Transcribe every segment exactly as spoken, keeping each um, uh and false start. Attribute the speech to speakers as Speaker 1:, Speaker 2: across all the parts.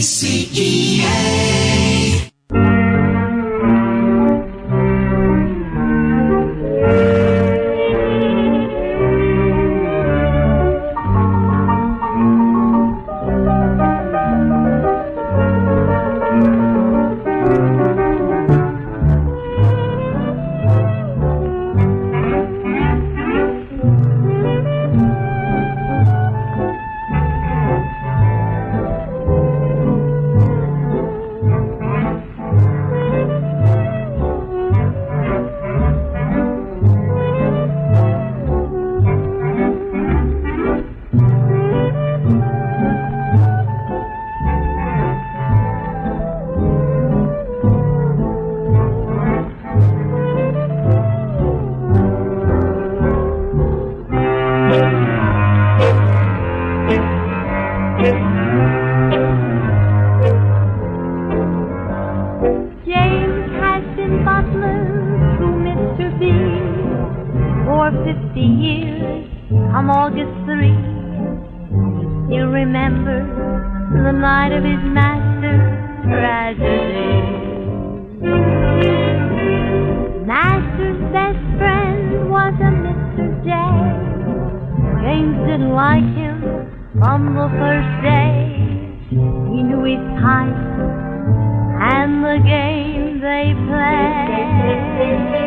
Speaker 1: C E A.
Speaker 2: fifty years, come August three, he'll remember the night of his master's tragedy. Master's best friend was a Mister J. James didn't like him from the first day. He knew his type and the game they played.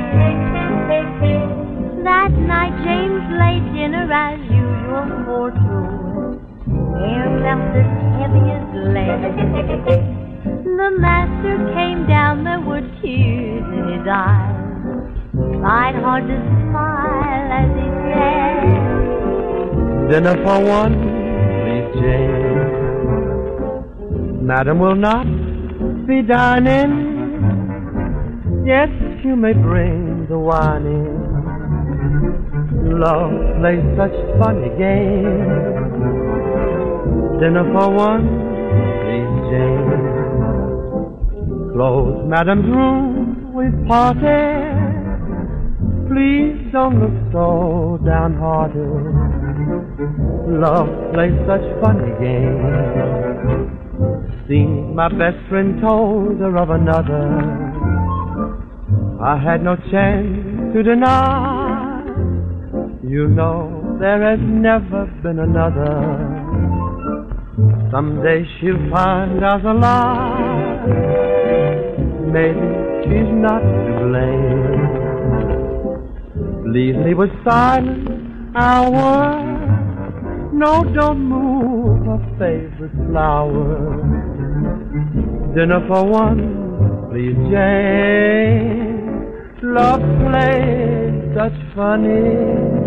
Speaker 2: That night James laid dinner as usual for two. Air felt as heavy as lead. The master came down, there were tears in his eyes. Tried hard to smile as he said,
Speaker 3: "Dinner for one, please, James. Madam will not be dining. Yes, you may bring the wine in. Love plays such funny games. Dinner for one, please, James. Close Madam's room, we've parted. Please don't look so downhearted. Love plays such funny games. See, my best friend told her of another. I had no chance to deny. You know there has never been another. Someday she'll find out a lie. Maybe she's not to blame. Please leave us silent hour. No, don't move her favorite flower. Dinner for one, please, Jane. Love plays such funny